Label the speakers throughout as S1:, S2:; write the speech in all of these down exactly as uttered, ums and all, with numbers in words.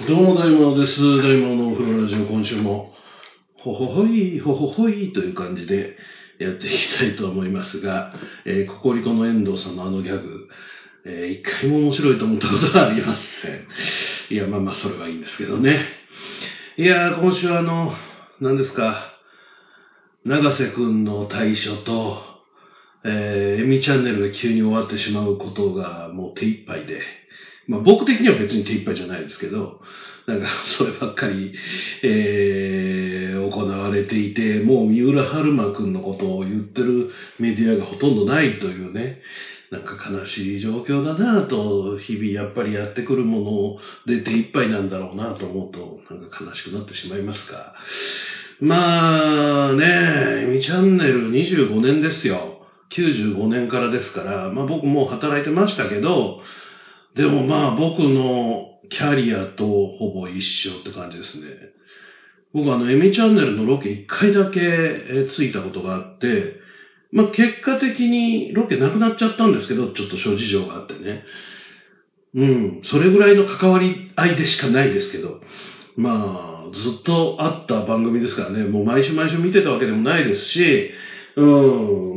S1: どうも大魔王です。大魔王のお風呂ラジオ、今週もほほほいほほほいという感じでやっていきたいと思いますが、えー、ココリコの遠藤さんのあのギャグ、えー、一回も面白いと思ったことはありません。いやまあまあそれはいいんですけどね。いやー今週はあの何ですか、永瀬くんの退所とえー、エミチャンネルが急に終わってしまうことがもう手一杯で、まあ僕的には別に手一杯じゃないですけど、なんかそればっかり、えー、行われていて、もう三浦春馬くんのことを言ってるメディアがほとんどないというね、なんか悲しい状況だなぁと、日々やっぱりやってくるもので手一杯なんだろうなと思うと、なんか悲しくなってしまいますが。まあね、エミチャンネルにじゅうごねんですよ。きゅうじゅうごねんからですから、まあ僕も働いてましたけど、でもまあ僕のキャリアとほぼ一緒って感じですね。僕あのエミチャンネルのロケ一回だけついたことがあって、まあ結果的にロケなくなっちゃったんですけど、ちょっと諸事情があってね。うん、それぐらいの関わり合いでしかないですけど、まあずっとあった番組ですからね、もう毎週毎週見てたわけでもないですし、うん、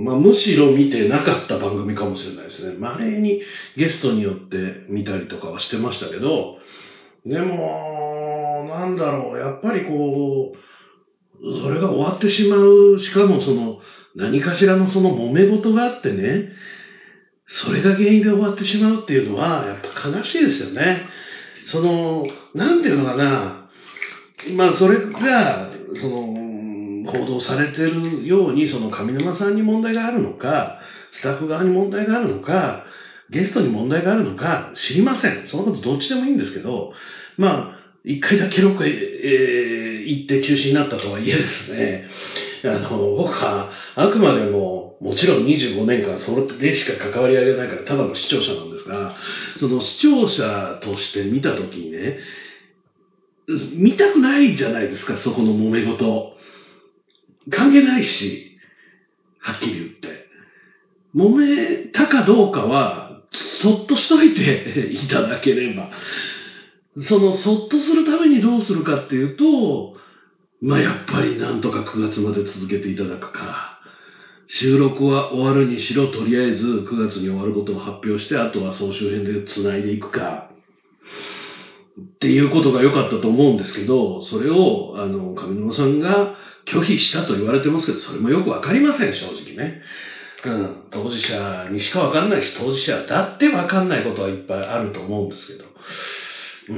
S1: まあむしろ見てなかった番組かもしれないですね。稀にゲストによって見たりとかはしてましたけど、でも、なんだろう、やっぱりこう、それが終わってしまう、しかもその、何かしらのその揉め事があってね、それが原因で終わってしまうっていうのは、やっぱ悲しいですよね。その、なんていうのかな、まあそれが、その、報道されているように、その上沼さんに問題があるのか、スタッフ側に問題があるのか、ゲストに問題があるのか、知りません。そのことどっちでもいいんですけど、まあ、一回だけロケ、えー、行って中止になったとはいえですね、あの、僕は、あくまでも、もちろんにじゅうごねんかんそれでしか関わり合いがないから、ただの視聴者なんですが、その視聴者として見たときにね、見たくないじゃないですか、そこの揉め事。関係ないし、はっきり言って。揉めたかどうかは、そっとしといていただければ。その、そっとするためにどうするかっていうと、まあ、やっぱりなんとかくがつまで続けていただくか。収録は終わるにしろ、とりあえずくがつに終わることを発表して、あとは総集編で繋いでいくか。っていうことが良かったと思うんですけど、それを、あの、上沼さんが拒否したと言われてますけど、それもよくわかりません、正直ね。うん、当事者にしかわかんないし、当事者だってわかんないことはいっぱいあると思うんですけど。うん、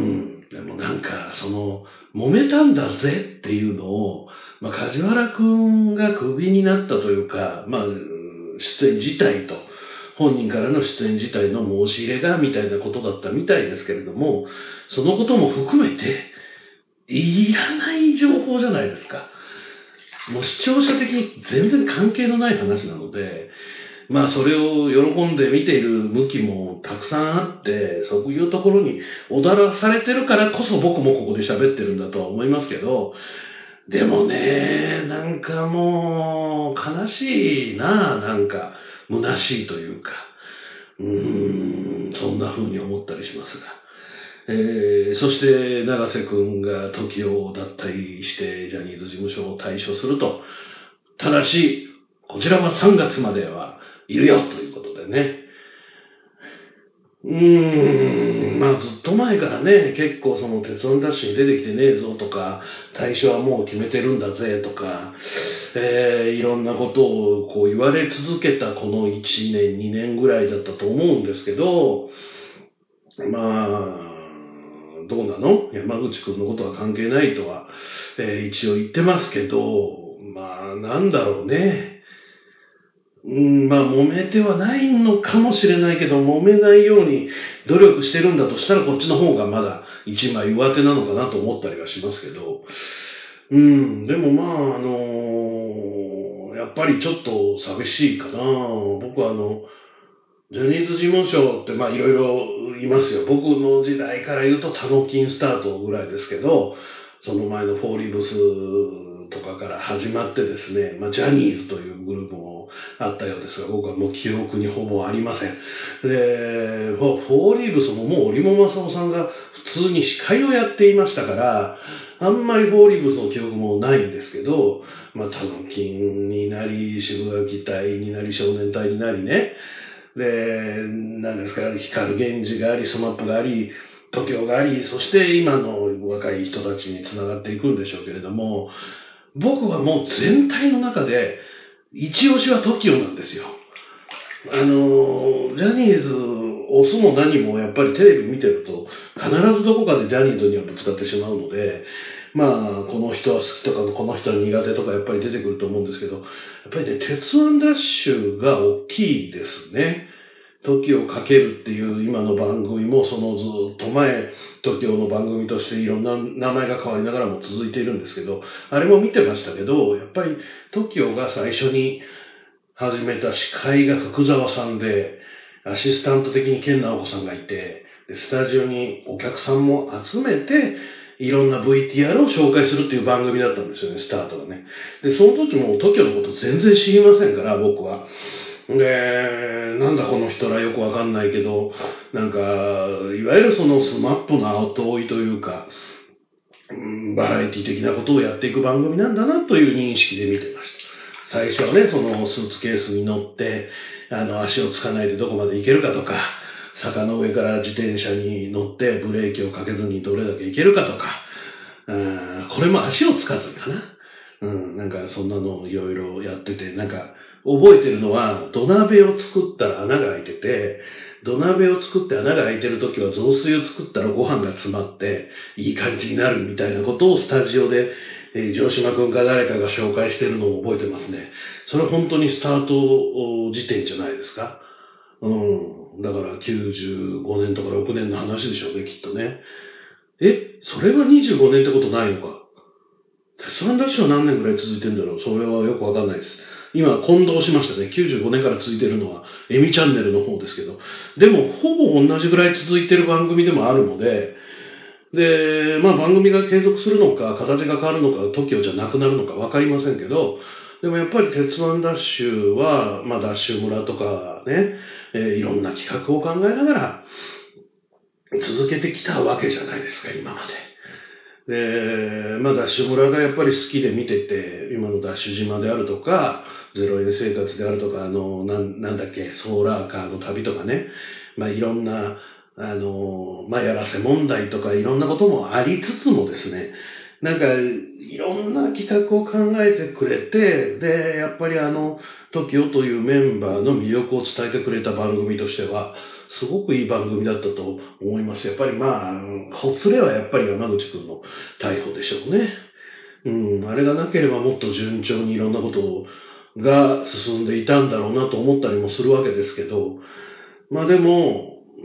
S1: でもなんか、その、揉めたんだぜっていうのを、まあ、梶原くんがクビになったというか、まあ、出演自体と、本人からの出演自体の申し入れが、みたいなことだったみたいですけれども、そのことも含めて、いらない情報じゃないですか。もう視聴者的に全然関係のない話なので、まあそれを喜んで見ている向きもたくさんあって、そういうところに踊らされてるからこそ僕もここで喋ってるんだとは思いますけど、でもね、なんかもう悲しいな、なんか虚しいというか、うーん、そんな風に思ったりしますが。えー、そして永瀬くんが時を脱退してジャニーズ事務所を退所すると。ただし、こちらはさんがつまではいるよということでね。うーん、まあずっと前からね、結構その鉄腕ダッシュに出てきてねえぞとか、退所はもう決めてるんだぜとか、えー、いろんなことをこう言われ続けたこのいちねん、にねんぐらいだったと思うんですけど、まあ、どうなの？山口くんのことは関係ないとは、えー、一応言ってますけど、まあ、なんだろうね。うん、まあ、揉めてはないのかもしれないけど、揉めないように努力してるんだとしたら、こっちの方がまだ一枚上手なのかなと思ったりはしますけど、うん、でもまあ、あのー、やっぱりちょっと寂しいかな。僕はあの、ジャニーズ事務所ってまあいろいろいますよ。僕の時代から言うとタノキンスタートぐらいですけど、その前のフォーリーブスとかから始まってですね、まあジャニーズというグループもあったようですが、僕はもう記憶にほぼありません。で、フォーリーブスももう織茂正夫さんが普通に司会をやっていましたから、あんまりフォーリーブスの記憶もないんですけど、まあ、たぶん金になり、渋垣隊になり、少年隊になりね、で、何ですか、光源氏があり、スマップがあり、東京があり、そして今の若い人たちに繋がっていくんでしょうけれども、僕はもう全体の中で、一押しは トキオ なんですよ。あの、ジャニーズ、押すも何もやっぱりテレビ見てると、必ずどこかでジャニーズにはぶつかってしまうので、まあ、この人は好きとか、この人は苦手とかやっぱり出てくると思うんですけど、やっぱりね、鉄腕ダッシュが大きいですね。時をかけるっていう今の番組もそのずっと前、時をの番組としていろんな名前が変わりながらも続いているんですけど、あれも見てましたけど、やっぱり時をが最初に始めた司会が福沢さんで、アシスタント的に健直子さんがいて、でスタジオにお客さんも集めて、いろんな ブイティーアール を紹介するっていう番組だったんですよね、スタートがね。で、その時も トキオ のこと全然知りませんから、僕は。で、なんだこの人らよくわかんないけど、なんか、いわゆるそのスマップの後追いというか、バラエティ的なことをやっていく番組なんだなという認識で見てました。最初はね、そのスーツケースに乗って、あの、足をつかないでどこまで行けるかとか、坂の上から自転車に乗ってブレーキをかけずにどれだけ行けるかとか、うんこれも足をつかずにかな。うん、なんかそんなのをいろいろやってて、なんか覚えてるのは土鍋を作ったら穴が開いてて、土鍋を作って穴が開いてるときは雑炊を作ったらご飯が詰まっていい感じになるみたいなことをスタジオで、えー、城島くんか誰かが紹介してるのを覚えてますね。それ本当にスタート時点じゃないですか。うん。だからきゅうじゅうごねんとかろくねんの話でしょうね、きっとね。え、それがにじゅうごねんってことないのか。鉄腕ダッシュは何年ぐらい続いてるんだろう。それはよくわかんないです。今、混同しましたね。きゅうじゅうごねんから続いてるのは、エミチャンネルの方ですけど。でも、ほぼ同じぐらい続いてる番組でもあるので、で、まあ番組が継続するのか、形が変わるのか、トキオじゃなくなるのかわかりませんけど、でもやっぱり鉄腕ダッシュは、まあダッシュ村とかね、えー、いろんな企画を考えながら続けてきたわけじゃないですか、今まで。で、まあ、ダッシュ村がやっぱり好きで見てて、今のダッシュ島であるとか、ゼロ円生活であるとか、あの、なん、なんだっけ、ソーラーカーの旅とかね、まあ、いろんな、あの、まあ、やらせ問題とかいろんなこともありつつもですね、なんか、いろんな企画を考えてくれて、で、やっぱりあの、トキオというメンバーの魅力を伝えてくれた番組としては、すごくいい番組だったと思います。やっぱりまあ、ほつれはやっぱり山口くんの逮捕でしょうね。うん、あれがなければもっと順調にいろんなことが進んでいたんだろうなと思ったりもするわけですけど、まあでも、うん、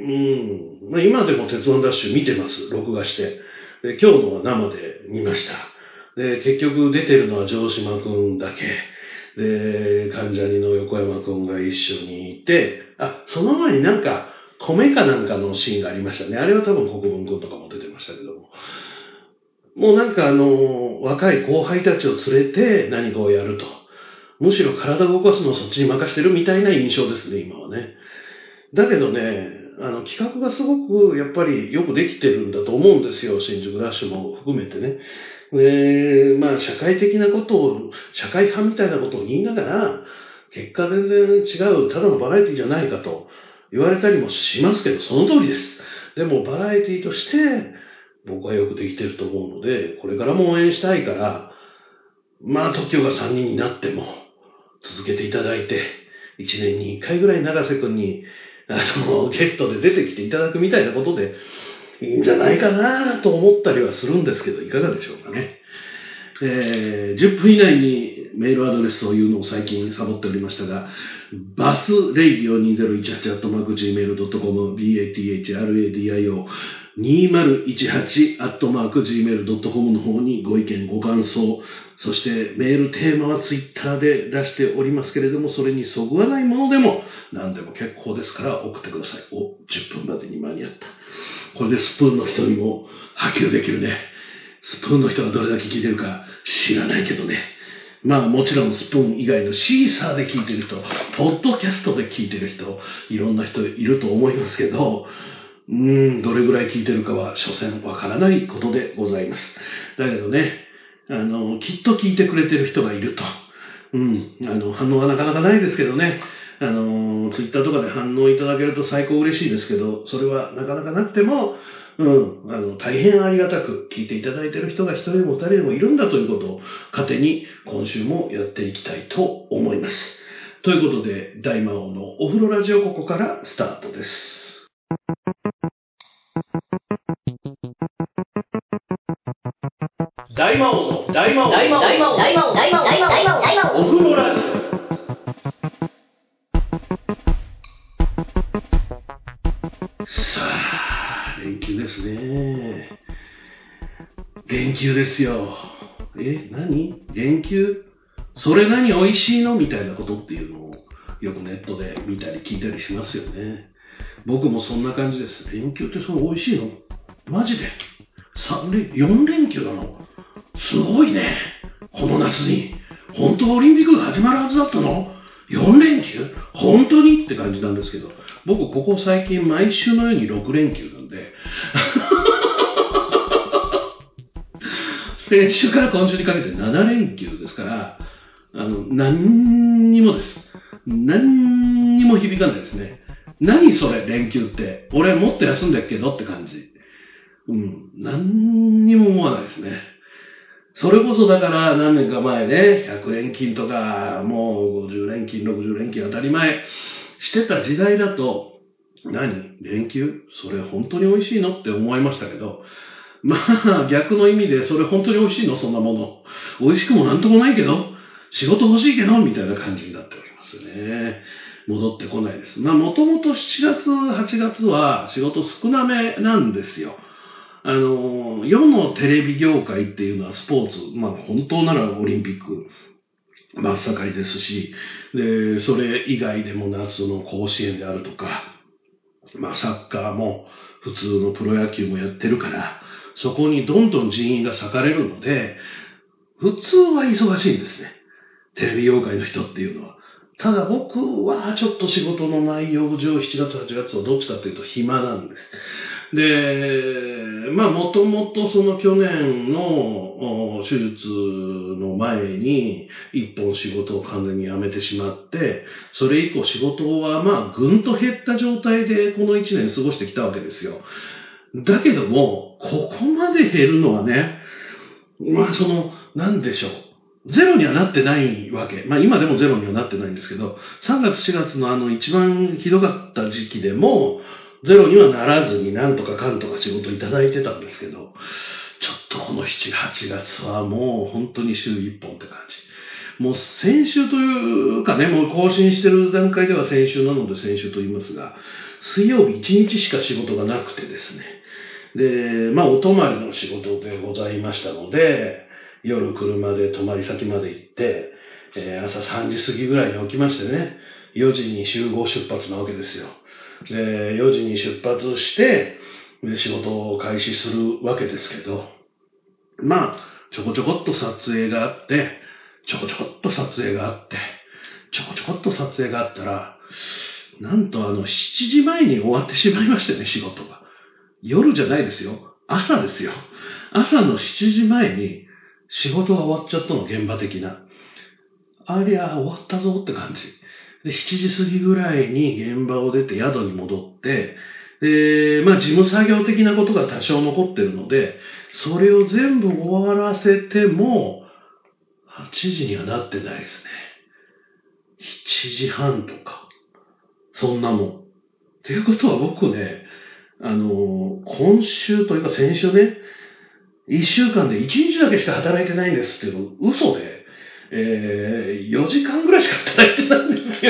S1: まあ、今でも鉄腕ダッシュ見てます、録画して。で今日のは生で見ました。で、結局出てるのは城島くんだけ。で、関ジャニの横山くんが一緒にいて、あ、その前になんか、米かなんかのシーンがありましたね。あれは多分国分くんとかも出てましたけども。もうなんかあの、若い後輩たちを連れて何かをやると。むしろ体を動かすのをそっちに任してるみたいな印象ですね、今はね。だけどね、あの、企画がすごくやっぱりよくできてるんだと思うんですよ。新宿ダッシュも含めてね。で、まあ、社会的なことを、社会派みたいなことを言いながら、結果全然違う、ただのバラエティじゃないかと言われたりもしますけど、その通りです。でも、バラエティとして、僕はよくできてると思うので、これからも応援したいから、まあ、トキオがさんにんになっても、続けていただいて、いちねんにいっかいぐらい永瀬くんに、あの、ゲストで出てきていただくみたいなことで、いいんじゃないかなと思ったりはするんですけど、いかがでしょうかね。えー、じゅっぷん以内にメールアドレスを言うのを最近サボっておりましたが、バスレイディオにせんじゅうはち アットマーク ジーメール ドットコム、バス にせんじゅうはち アットマーク ジーメール ドットコム の方にご意見、ご感想、そしてメールテーマはツイッターで出しておりますけれども、それにそぐわないものでも何でも結構ですから送ってください。お、じゅっぷんまでに間に合った。これでスプーンの人にも波及できるね。スプーンの人がどれだけ聞いてるか知らないけどね。 まあもちろんスプーン以外のシーサーで聞いてる人、ポッドキャストで聞いてる人、いろんな人いると思いますけど、うーん、どれぐらい聞いてるかは所詮わからないことでございます。だけどね、あの、きっと聞いてくれてる人がいると。うん、あの、反応はなかなかないですけどね、あの、ツイッターとかで反応いただけると最高嬉しいですけど、それはなかなかなくても、うん、あの、大変ありがたく聞いていただいている人が一人も二人でもいるんだということを糧に今週もやっていきたいと思います。ということで、大魔王のお風呂ラジオここからスタートです。大魔王の大魔王大魔王大魔王大魔王大魔王大魔王大魔王大魔王お風呂ラジオ。さあ、連休ですね。連休ですよ。え、何？連休？それ何美味しいのみたいなことっていうのをよくネットで見たり聞いたりしますよね。僕もそんな感じです。連休ってその美味しいの？マジで？さん連、よん連休なの？すごいね。この夏に。本当はオリンピックが始まるはずだったの？ よん 連休？本当にって感じなんですけど、僕ここ最近毎週のようにろく連休なんで先週から今週にかけてなな連休ですから、あの、何にもです。何にも響かないですね。何それ連休って。俺もっと休んでっけどって感じ。うん、何にも思わないですね。それこそだから何年か前ね、ひゃく連勤とか、もうごじゅう連勤、ろくじゅう連勤当たり前してた時代だと、何？連休？それ本当に美味しいのって思いましたけど、まあ逆の意味でそれ本当に美味しいの？そんなもの。美味しくもなんともないけど、仕事欲しいけど、みたいな感じになっておりますね。戻ってこないです。まあもともとしちがつ、はちがつは仕事少なめなんですよ。あの、世のテレビ業界っていうのはスポーツ、まあ本当ならオリンピック真っ盛りですし、で、それ以外でも夏の甲子園であるとか、まあサッカーも普通のプロ野球もやってるから、そこにどんどん人員が割かれるので、普通は忙しいんですね。テレビ業界の人っていうのは。ただ僕はちょっと仕事の内容上しちがつ、はちがつはどっちかというと暇なんです。で、まあもともとその去年の手術の前に一本仕事を完全に辞めてしまって、それ以降仕事はまあぐんと減った状態でこのいちねん過ごしてきたわけですよ。だけども、ここまで減るのはね、まあその、なんでしょう。ゼロにはなってないわけ。まあ今でもゼロにはなってないんですけど、さんがつしがつのあの一番ひどかった時期でも、ゼロにはならずになんとかかんとか仕事いただいてたんですけど、ちょっとこのしち、はちがつはもう本当に週いっぽんって感じ。もう先週というかね、もう更新してる段階では先週なので先週と言いますが、水曜日いちにちしか仕事がなくてですね。で、まあお泊まりの仕事でございましたので、夜車で泊まり先まで行って、えー、朝さんじ過ぎぐらいに起きましてね、よじに集合出発なわけですよ。で、よじに出発して、で仕事を開始するわけですけど、まあ、ちょこちょこっと撮影があって、ちょこちょこっと撮影があって、ちょこちょこっと撮影があったら、なんとあの、しちじまえに終わってしまいましてね、仕事が。夜じゃないですよ。朝ですよ。朝のしちじまえに仕事が終わっちゃったの、現場的な。ありゃ、終わったぞって感じ。で、しちじ過ぎぐらいに現場を出て宿に戻って、で、まあ事務作業的なことが多少残ってるので、それを全部終わらせても、はちじにはなってないですね。しちじはんとか。そんなもん。っていうことは僕ね、あの、今週というか先週ね、いっしゅうかんでいちにちだけしか働いてないんですっていうの、嘘で、えー、よじかんぐらいしか働いてないんですよ。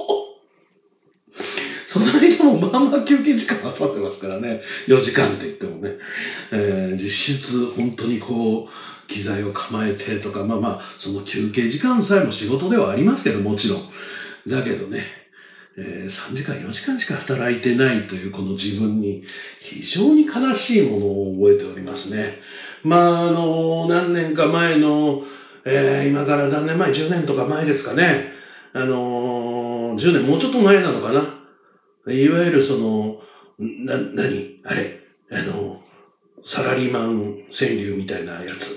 S1: その間もまあまあ休憩時間挟んでますからね。よじかんって言ってもね。えー、実質本当にこう、機材を構えてとか、まあまあ、その休憩時間さえも仕事ではありますけど、もちろん。だけどね、えー、さんじかん、よじかんしか働いてないというこの自分に非常に悲しいものを覚えておりますね。まあ、あの、何年か前のえー、今から何年前、じゅうねんとか前ですかね。あのー、じゅうねん、もうちょっと前なのかな。いわゆるその、な、何あれ、あの、サラリーマン川柳みたいなやつ。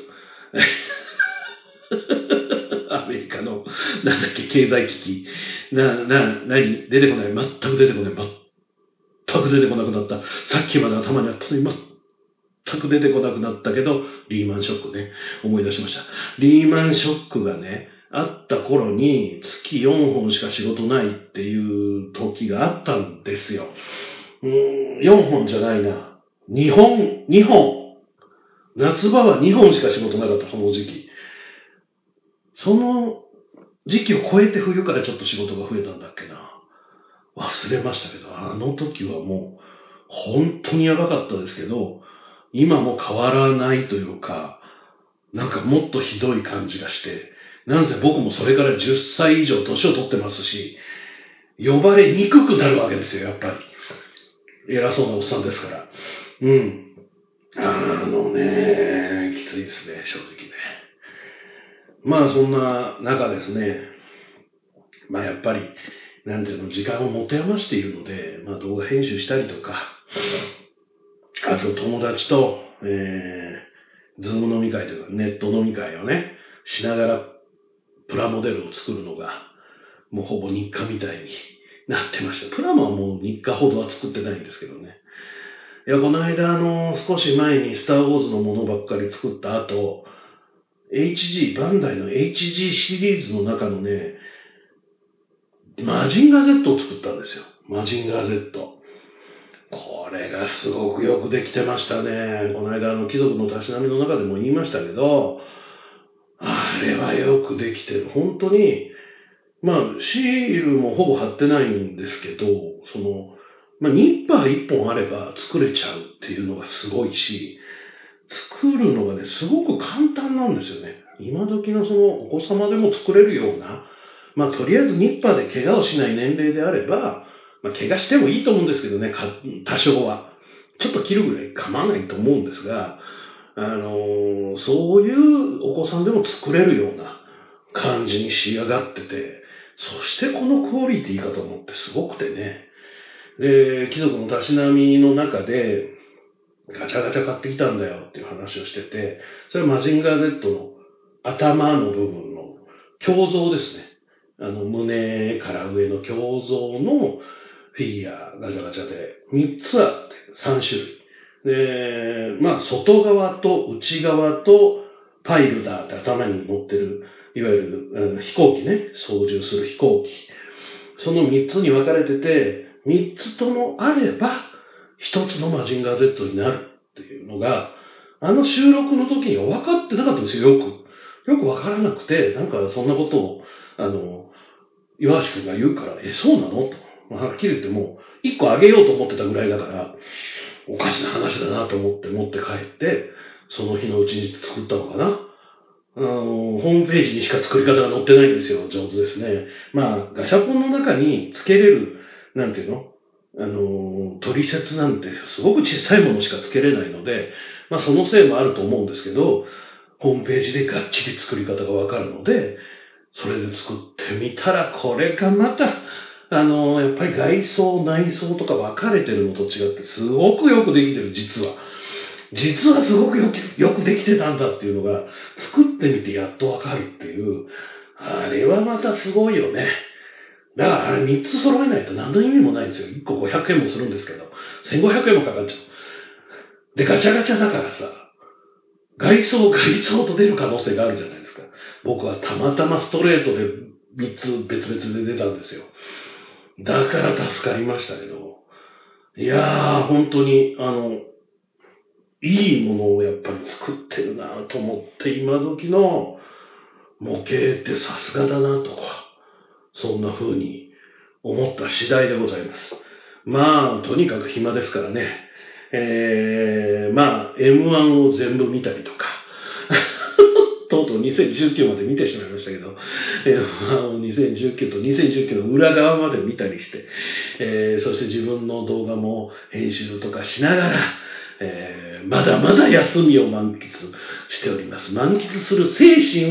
S1: アメリカの、なんだっけ、経済危機。な、な、何出てこない。全く出てこない。全く出てこなくなった。さっきまで頭にあったのに、全く出てこなくなったけど、リーマンショックね。思い出しました。リーマンショックがね、あった頃に月よんほんしか仕事ないっていう時があったんですよ。うーん、よんほんじゃないな。にほん、にほん。夏場はにほんしか仕事なかった、その時期。その時期を超えて冬からちょっと仕事が増えたんだっけな。忘れましたけど、あの時はもう、本当にやばかったですけど、今も変わらないというか、なんかもっとひどい感じがして、なんせ僕もそれからじゅっさい以上年を取ってますし、呼ばれにくくなるわけですよ、やっぱり。偉そうなおっさんですから。うん。あのね、きついですね、正直ね。まあそんな中ですね、まあやっぱり、なんていうの、時間を持て余しているので、まあ動画編集したりとか、あと友達と、えー、ズーム飲み会というかネット飲み会をね、しながらプラモデルを作るのが、もうほぼ日課みたいになってました。プラモはもう日課ほどは作ってないんですけどね。いや、この間、あの、少し前にスターウォーズのものばっかり作った後、エイチジー、バンダイの エイチジー シリーズの中のね、マジンガー Z を作ったんですよ。マジンガー Z。これがすごくよくできてましたね。この間、あの、貴族のたしなみの中でも言いましたけど、あれはよくできてる。本当に、まあ、シールもほぼ貼ってないんですけど、その、まあ、ニッパー一本あれば作れちゃうっていうのがすごいし、作るのがね、すごく簡単なんですよね。今時のそのお子様でも作れるような、まあとりあえずニッパーで怪我をしない年齢であれば、まあ怪我してもいいと思うんですけどね、多少は。ちょっと切るぐらい構わないと思うんですが、あのー、そういうお子さんでも作れるような感じに仕上がってて、そしてこのクオリティかと思ってすごくてね。で、貴族のたしなみの中で、ガチャガチャ買ってきたんだよっていう話をしてて、それはマジンガー Z の頭の部分の胸像ですね。あの、胸から上の胸像のフィギュアガチャガチャでみっつあってさんしゅるい。で、まあ、外側と内側とパイルダーって頭に乗ってる、いわゆる、うん、飛行機ね、操縦する飛行機。そのみっつに分かれてて、みっつともあれば、一つのマジンガー Z になるっていうのが、あの収録の時には分かってなかったんですよ、よく。よく分からなくて、なんかそんなことを、あの、岩橋くんが言うから、え、そうなのと。まあ、はっきり言ってもう、一個あげようと思ってたぐらいだから、おかしな話だなと思って持って帰って、その日のうちに作ったのかな。あの、ホームページにしか作り方が載ってないんですよ。上手ですね。まあ、ガシャポンの中に付けれる、なんていうのあの、取説なんてすごく小さいものしか付けれないので、まあそのせいもあると思うんですけど、ホームページでがっちり作り方がわかるので、それで作ってみたら、これがまた、あの、やっぱり外装、内装とか分かれてるのと違って、すごくよくできてる、実は。実はすごくよくよくできてたんだっていうのが、作ってみてやっとわかるっていう、あれはまたすごいよね。だからあれみっつ揃えないと何の意味もないんですよ。いっこごひゃくえんもするんですけど、せんごひゃくえんもかかっちゃう。で、ガチャガチャだからさ、外装、外装と出る可能性があるじゃないですか。僕はたまたまストレートでみっつ別々で出たんですよ。だから助かりましたけど、いやー、本当に、あの、いいものをやっぱり作ってるなと思って、今時の模型ってさすがだなとか、そんな風に思った次第でございます。まあ、とにかく暇ですからね。えー、まあ、エムワン を全部見たりとか、とうとうにせんじゅうきゅうまで見てしまいましたけど、エムワン をにせんじゅうきゅうとにせんじゅうきゅうの裏側まで見たりして、えー、そして自分の動画も編集とかしながら、えー、まだまだ休みを満喫しております。満喫する精神は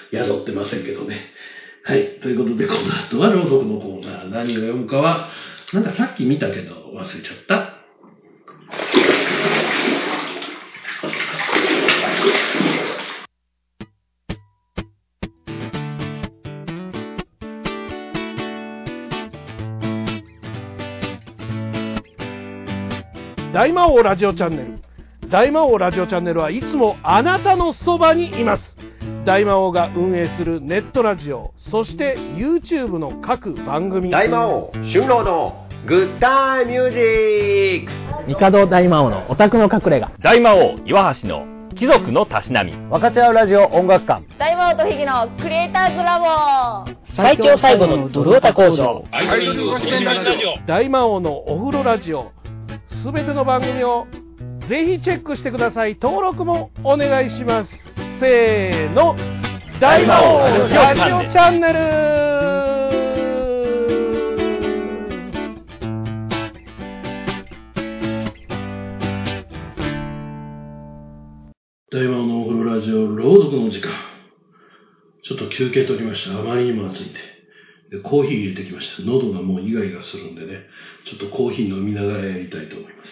S1: 宿ってませんけどね。はい。ということで、この後は朗読のコーナー。何を読むかは、なんかさっき見たけど忘れちゃった。
S2: 大魔王ラジオチャンネル。大魔王ラジオチャンネルはいつもあなたのそばにいます。大魔王が運営するネットラジオ、そして YouTube の各番組。
S3: 大魔王春郎のグッタイミュージック。
S4: 帝大魔王のオタクの隠れ家。
S5: 大魔王岩橋の貴族のたしなみ。
S4: 分かち合うラジオ音楽館。
S6: 大魔王とひぎのクリエイターズラボ。
S4: 最強最後のドルオタ工場。
S5: アイドルご視聴ラジオ。
S2: 大魔王のお風呂ラジオ。すべての番組をぜひチェックしてください。登録もお願いします。せーの、大魔王ラジオチャンネル。
S1: 大魔王のお風呂ラジオ朗読の時間。ちょっと休憩取りました。あまりにも暑いんで。で、コーヒー入れてきました。喉がもうイガイガするんでね、ちょっとコーヒー飲みながらやりたいと思います。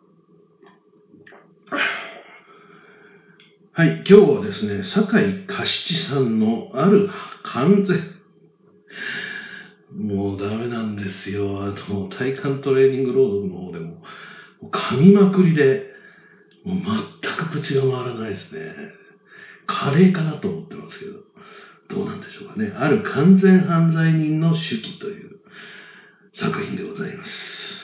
S1: はい、今日はですね、酒井かしちさんのある完全、もうダメなんですよ。あの、体幹トレーニング朗読の方でも、噛みまくりで、もう全く口が回らないですね。カレーかなと思ってますけど。どうなんでしょうかね。ある完全犯罪人の手記という作品でございます。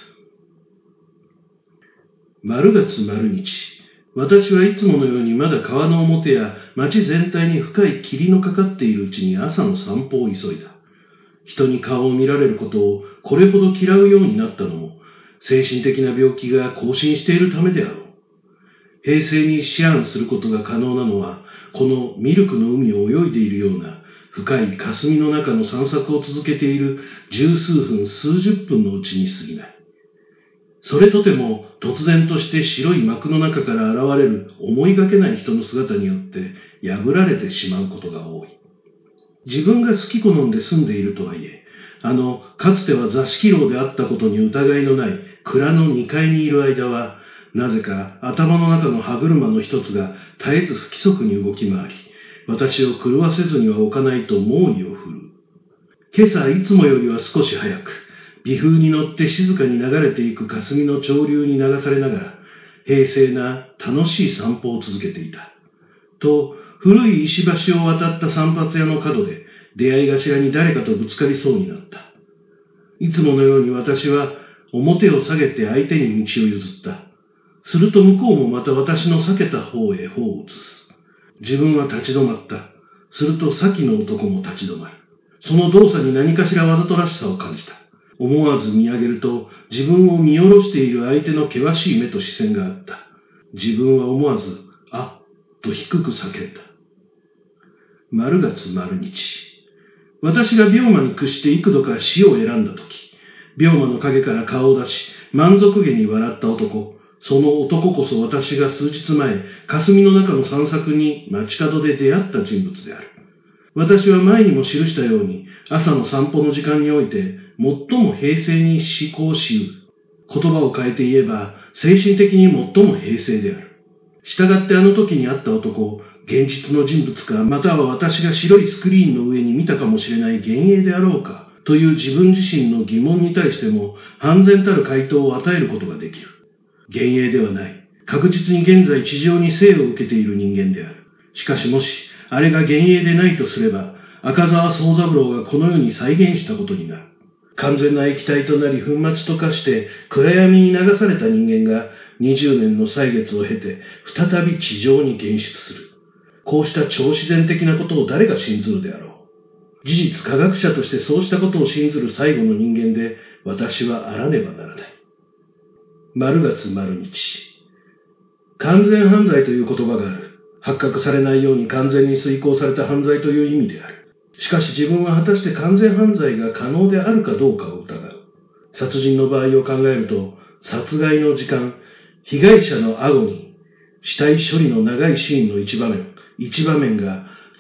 S1: 丸月丸日、私はいつものようにまだ川の表や町全体に深い霧のかかっているうちに朝の散歩を急いだ。人に顔を見られることをこれほど嫌うようになったのも、精神的な病気が更新しているためであろう。平静に思案することが可能なのは、このミルクの海を泳いでいるような深い霞の中の散策を続けている十数分数十分のうちに過ぎない。それとても突然として白い幕の中から現れる思いがけない人の姿によって破られてしまうことが多い。自分が好き好んで住んでいるとはいえ、あのかつては座敷牢であったことに疑いのない蔵のにかいにいる間は、なぜか頭の中の歯車の一つが絶えず不規則に動き回り、私を狂わせずには置かないと猛威を振るう。今朝いつもよりは少し早く、微風に乗って静かに流れていく霞の潮流に流されながら、平静な楽しい散歩を続けていた。と、古い石橋を渡った散髪屋の角で、出会い頭に誰かとぶつかりそうになった。いつものように私は表を下げて相手に道を譲った。すると向こうもまた私の避けた方へ方を移す。自分は立ち止まった。すると先の男も立ち止まる。その動作に何かしらわざとらしさを感じた。思わず見上げると、自分を見下ろしている相手の険しい目と視線があった。自分は思わず、あっと低く叫んだ。丸月丸日。私が病魔に屈して幾度か死を選んだとき、病魔の影から顔を出し、満足げに笑った男。その男こそ私が数日前、霞の中の散策に街角で出会った人物である。私は前にも記したように、朝の散歩の時間において、最も平静に思考しう。言葉を変えて言えば、精神的に最も平静である。したがってあの時に会った男、現実の人物か、または私が白いスクリーンの上に見たかもしれない幻影であろうか、という自分自身の疑問に対しても、判然たる回答を与えることができる。幻影ではない。確実に現在地上に生を受けている人間である。しかしもし、あれが幻影でないとすれば、赤澤宗三郎がこの世に再現したことになる。完全な液体となり粉末と化して暗闇に流された人間がにじゅうねんの歳月を経て再び地上に現出する。こうした超自然的なことを誰が信ずるであろう。事実科学者としてそうしたことを信ずる最後の人間で私はあらねばならない。丸月丸日。完全犯罪という言葉がある。発覚されないように完全に遂行された犯罪という意味である。しかし自分は果たして完全犯罪が可能であるかどうかを疑う。殺人の場合を考えると、殺害の時間、被害者のアゴニー、死体処理の長いシーンの一場面、一場面が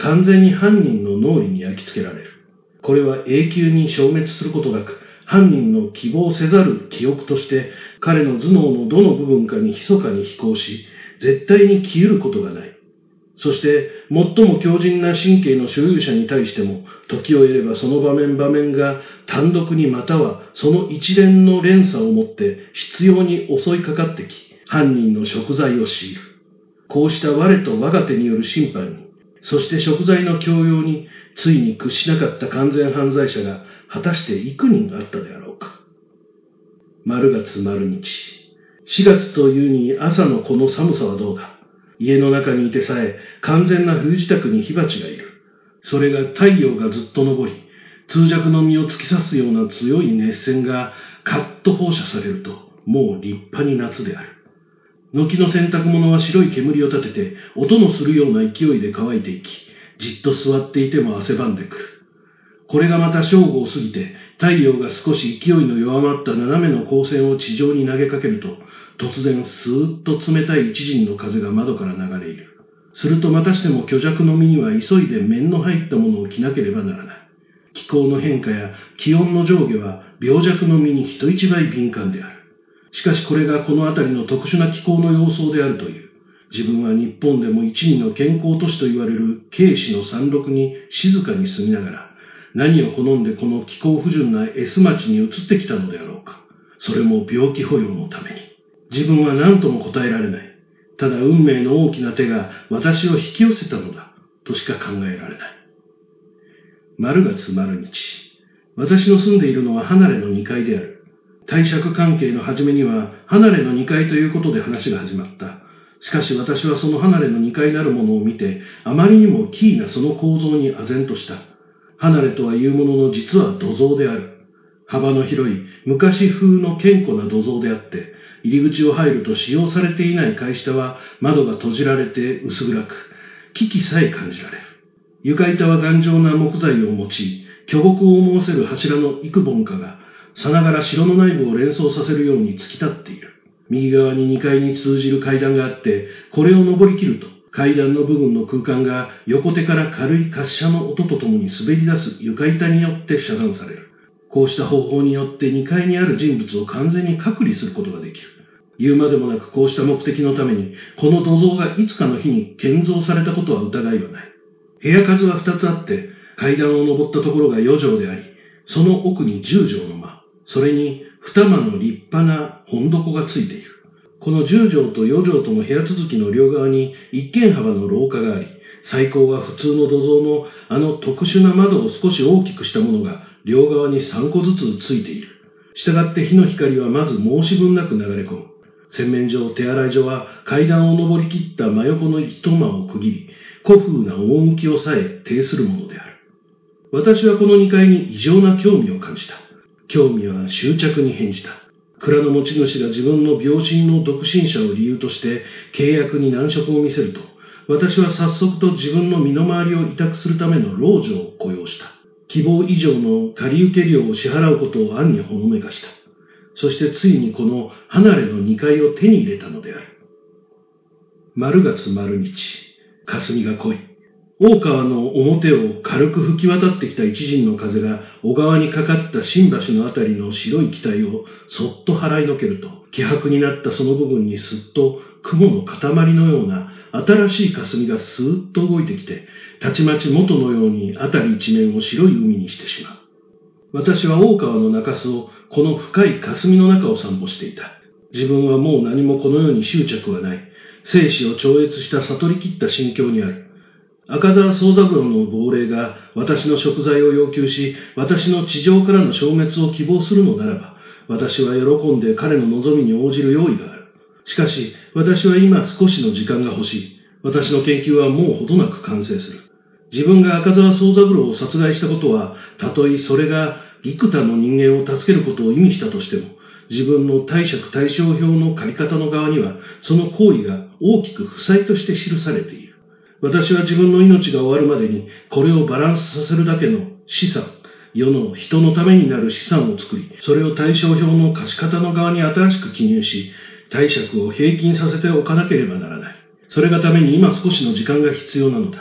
S1: 完全に犯人の脳裏に焼き付けられる。これは永久に消滅することなく、犯人の希望せざる記憶として彼の頭脳のどの部分かに密かに飛行し、絶対に消えることがない。そして最も強靭な神経の所有者に対しても、時を得ればその場面場面が単独にまたはその一連の連鎖をもって執拗に襲いかかってき、犯人の贖罪を強いる。こうした我と我が手による審判に、そして贖罪の強要についに屈しなかった完全犯罪者が果たして幾人あったであろうか。丸月丸日。しがつというに朝のこの寒さはどうだ。家の中にいてさえ完全な冬支度に火鉢がいる。それが太陽がずっと昇り、通弱の身を突き刺すような強い熱線がカッと放射されると、もう立派に夏である。軒の洗濯物は白い煙を立てて、音のするような勢いで乾いていき、じっと座っていても汗ばんでくる。これがまた正午を過ぎて、太陽が少し勢いの弱まった斜めの光線を地上に投げかけると、突然スーッと冷たい一陣の風が窓から流れ入る。するとまたしても虚弱の身には急いで面の入ったものを着なければならない。気候の変化や気温の上下は病弱の身に人一倍敏感である。しかしこれがこの辺りの特殊な気候の様相であるという。自分は日本でも一二の健康都市と言われる京市の山麓に静かに住みながら、何を好んでこの気候不順な S 町に移ってきたのであろうか。それも病気保養のために。自分は何とも答えられない。ただ運命の大きな手が私を引き寄せたのだ、としか考えられない。丸月丸日。私の住んでいるのは離れのにかいである。貸借関係の初めには離れのにかいということで話が始まった。しかし私はその離れのにかいなるものを見て、あまりにも奇異なその構造に唖然とした。離れとはいうものの実は土蔵である。幅の広い昔風の堅固な土蔵であって、入り口を入ると使用されていない階下は窓が閉じられて薄暗く、危機さえ感じられる。床板は頑丈な木材を用い、巨木を思わせる柱の幾本かが、さながら城の内部を連想させるように突き立っている。右側ににかいに通じる階段があって、これを登り切ると、階段の部分の空間が横手から軽い滑車の音とともに滑り出す床板によって遮断される。こうした方法によってにかいにある人物を完全に隔離することができる。言うまでもなくこうした目的のために、この土蔵がいつかの日に建造されたことは疑いはない。部屋数はふたつあって、階段を登ったところがよ畳であり、その奥にじゅう畳の間、それに二間の立派な本床がついている。このじゅう畳とよ畳との部屋続きの両側に一間幅の廊下があり、最高は普通の土蔵のあの特殊な窓を少し大きくしたものが両側にさんこずつついている。したがって火の光はまず申し分なく流れ込む。洗面所、手洗い所は階段を登り切った真横の一間を区切り、古風な趣をさえ呈するものである。私はこのにかいに異常な興味を感じた。興味は執着に変じた。蔵の持ち主が自分の病身の独身者を理由として契約に難色を見せると、私は早速と自分の身の回りを委託するための老女を雇用した。希望以上の借受料を支払うことを暗にほのめかした。そしてついにこの離れのにかいを手に入れたのである。丸月丸日、霞が濃い。大川の表を軽く吹き渡ってきた一陣の風が小川にかかった新橋のあたりの白い気体をそっと払いのけると、希薄になったその部分にすっと雲の塊のような新しい霞がスーッと動いてきて、たちまち元のようにあたり一面を白い海にしてしまう。私は大川の中州をこの深い霞の中を散歩していた。自分はもう何もこの世に執着はない。生死を超越した悟り切った心境にある。赤澤宗三郎の亡霊が私の贖罪を要求し、私の地上からの消滅を希望するのならば、私は喜んで彼の望みに応じる用意がある。しかし、私は今少しの時間が欲しい。私の研究はもうほどなく完成する。自分が赤澤宗三郎を殺害したことは、たとえそれが幾多の人間を助けることを意味したとしても、自分の貸借対照表の借り方の側には、その行為が大きく負債として記されている。私は自分の命が終わるまでに、これをバランスさせるだけの資産、世の人のためになる資産を作り、それを対照表の貸し方の側に新しく記入し、貸借を平均させておかなければならない。それがために今少しの時間が必要なのだ。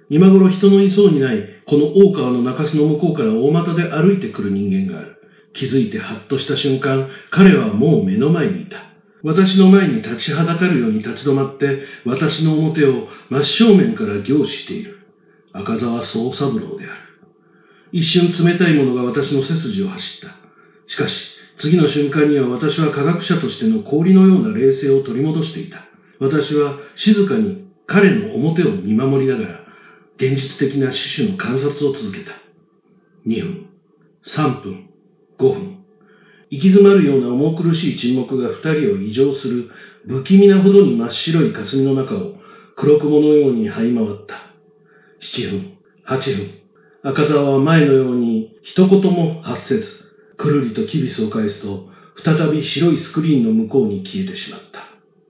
S1: 今頃人のいそうにないこの大川の中州の向こうから大股で歩いてくる人間がある。気づいてハッとした瞬間、彼はもう目の前にいた。私の前に立ちはだかるように立ち止まって、私の表を真正面から凝視している。赤澤宗三郎である。一瞬冷たいものが私の背筋を走った。しかし、次の瞬間には私は科学者としての氷のような冷静を取り戻していた。私は静かに彼の表を見守りながら、現実的な種々の観察を続けた。にふん、さんぷん、ごふん。行き詰まるような重苦しい沈黙が二人を異常する不気味なほどに真っ白い霞の中を黒雲のように這い回った。七分、八分。赤澤は前のように一言も発せず、くるりとキビスを返すと、再び白いスクリーンの向こうに消えてしまった。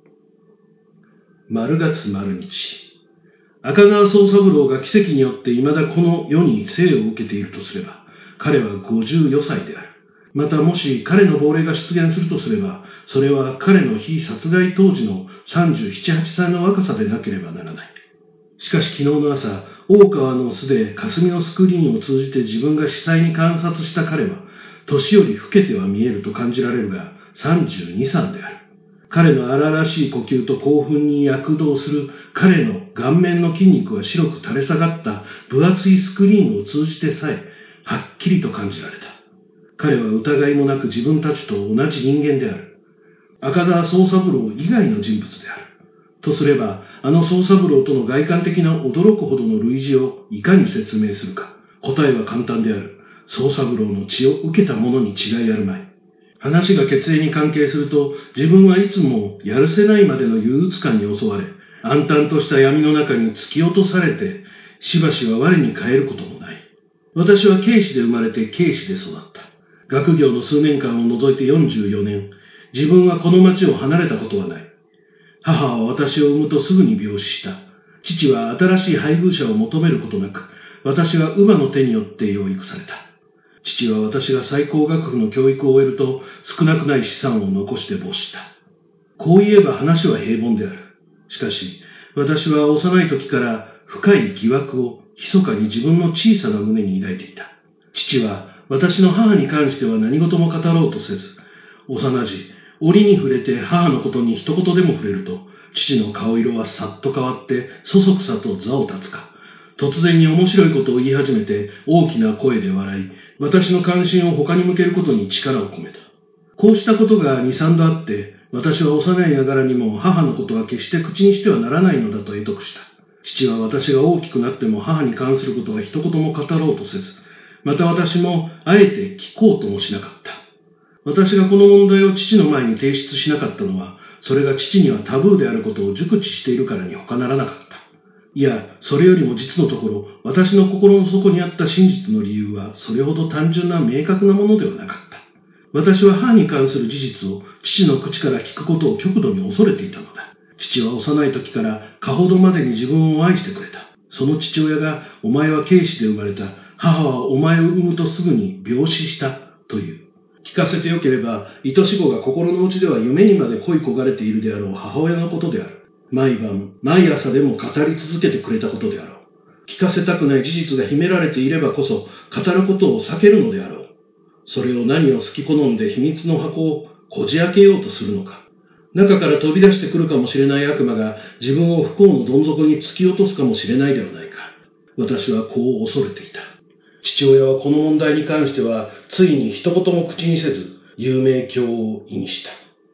S1: 丸月丸日。赤澤宗三郎が奇跡によって未だこの世に生を受けているとすれば、彼はごじゅうよさいである。またもし彼の亡霊が出現するとすれば、それは彼の非殺害当時のさんじゅうなな、はっさいの若さでなければならない。しかし昨日の朝、大川の巣で霞のスクリーンを通じて自分が視細に観察した彼は、年より老けては見えると感じられるが、さんじゅうにさいである。彼の荒々しい呼吸と興奮に躍動する彼の顔面の筋肉は白く垂れ下がった分厚いスクリーンを通じてさえ、はっきりと感じられた。彼は疑いもなく自分たちと同じ人間である。赤澤宗三郎以外の人物である。とすれば、あの宗三郎との外観的な驚くほどの類似をいかに説明するか。答えは簡単である。宗三郎の血を受けた者に違いあるまい。話が血縁に関係すると、自分はいつもやるせないまでの憂鬱感に襲われ、暗淡とした闇の中に突き落とされて、しばしば我に返ることもない。私は慶氏で生まれて慶氏で育った。学業の数年間を除いてよんじゅうよねん、自分はこの町を離れたことはない。母は私を産むとすぐに病死した。父は新しい配偶者を求めることなく、私は乳母の手によって養育された。父は私が最高学府の教育を終えると少なくない資産を残して没した。こう言えば話は平凡である。しかし、私は幼い時から深い疑惑を密かに自分の小さな胸に抱いていた。父は私の母に関しては何事も語ろうとせず、幼じ、折に触れて母のことに一言でも触れると、父の顔色はさっと変わってそそくさと座を立つか、突然に面白いことを言い始めて大きな声で笑い、私の関心を他に向けることに力を込めた。こうしたことが二三度あって、私は幼いながらにも母のことは決して口にしてはならないのだと得得した。父は私が大きくなっても母に関することは一言も語ろうとせず、また私もあえて聞こうともしなかった。私がこの問題を父の前に提出しなかったのは、それが父にはタブーであることを熟知しているからに他ならなかった。いや、それよりも実のところ、私の心の底にあった真実の理由は、それほど単純な明確なものではなかった。私は母に関する事実を父の口から聞くことを極度に恐れていたのだ。父は幼い時からかほどまでに自分を愛してくれた。その父親が、お前は慶氏で生まれた。母はお前を産むとすぐに病死したという。聞かせてよければ、愛し子が心の内では夢にまで恋焦がれているであろう母親のことである。毎晩、毎朝でも語り続けてくれたことであろう。聞かせたくない事実が秘められていればこそ、語ることを避けるのであろう。それを何を好き好んで秘密の箱をこじ開けようとするのか。中から飛び出してくるかもしれない悪魔が自分を不幸のどん底に突き落とすかもしれないではないか。私はこう恐れていた。父親はこの問題に関しては、ついに一言も口にせず、有名教を意にした。